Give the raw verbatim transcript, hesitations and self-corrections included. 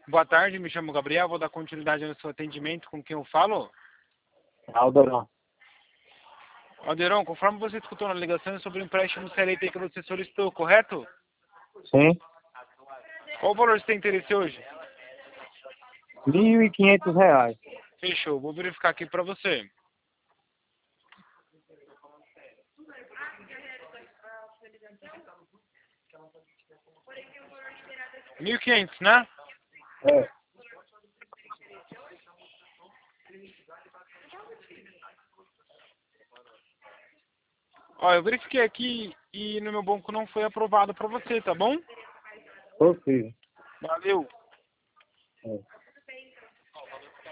Boa tarde, me chamo Gabriel, vou dar continuidade no seu atendimento. Com quem eu falo? Aldeirão. Aldeirão, conforme você escutou na ligação é sobre o empréstimo C L T que você solicitou, correto? Sim. Qual o valor você tem interesse hoje? Mil e quinhentos reais. Fechou, vou verificar aqui pra você. Mil e quinhentos, né? É. Ó, eu verifiquei aqui e no meu banco não foi aprovado pra você, tá bom? Possível. Valeu. É.